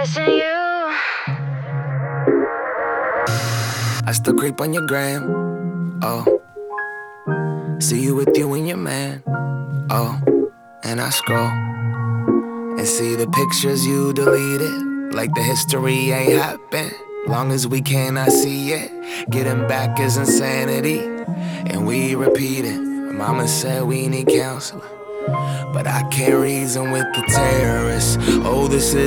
missing you. I still creep on your gram, oh. See you with you and your man, oh. And I scroll and see the pictures you deleted, like the history ain't happened. Long as we cannot see it, getting back is insanity. And we repeat it. Mama said we need counseling, but I can't reason with the terrorists. Oh, this is